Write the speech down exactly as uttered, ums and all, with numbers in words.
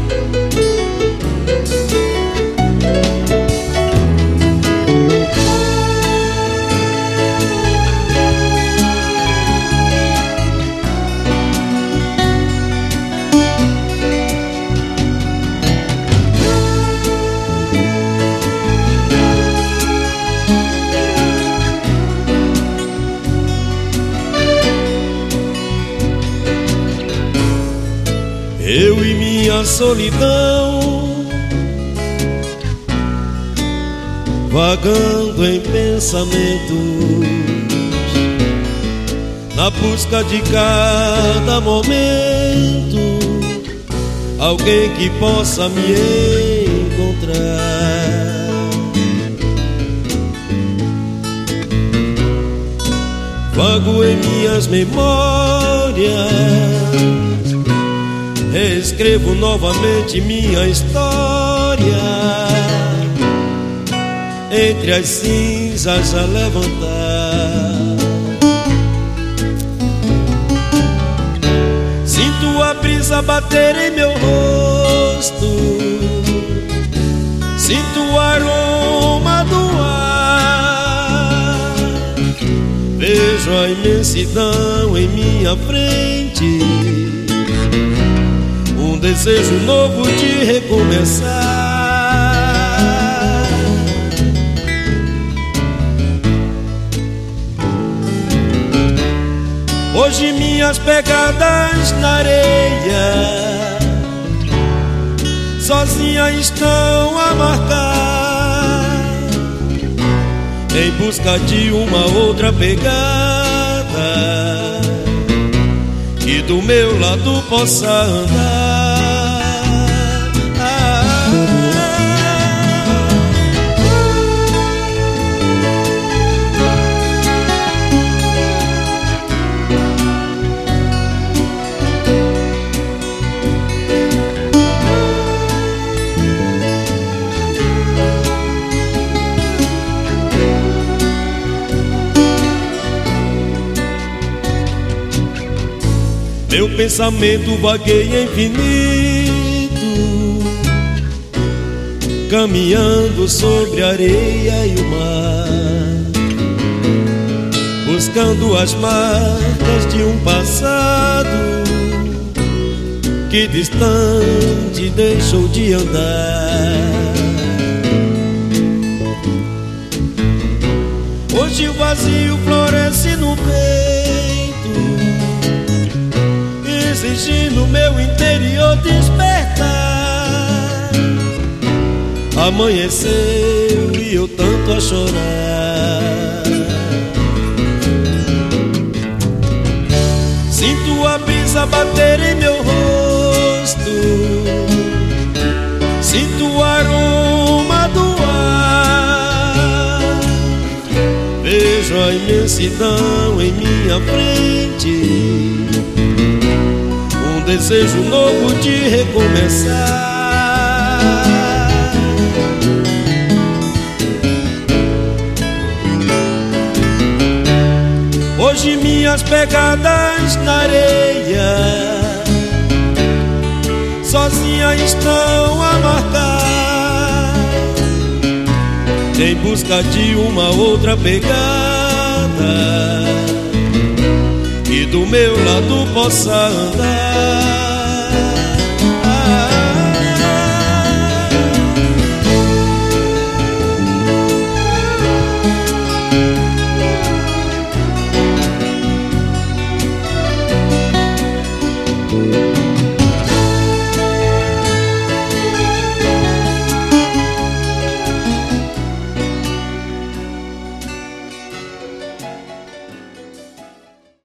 Eu e minha solidão, vagando em pensamentos, na busca de cada momento alguém que possa me encontrar. Vago em minhas memórias, reescrevo novamente minha história, entre as cinzas a levantar. Sinto a brisa bater em meu rosto, sinto o aroma do ar, vejo a imensidão em minha frente, um desejo novo de recomeçar. Hoje minhas pegadas na areia sozinha estão a marcar, em busca de uma outra pegada que do meu lado possa andar. Meu pensamento vagueia infinito, caminhando sobre a areia e o mar, buscando as marcas de um passado que distante deixou de andar. Hoje o vazio floresce no peito, exigindo meu interior despertar. Amanheceu e eu tanto a chorar. Sinto a brisa bater em meu rosto, sinto o aroma do ar, vejo a imensidão em minha frente, um desejo novo de recomeçar. Hoje minhas pegadas na areia sozinha estão a marcar, em busca de uma outra pegada que do meu lado possa andar.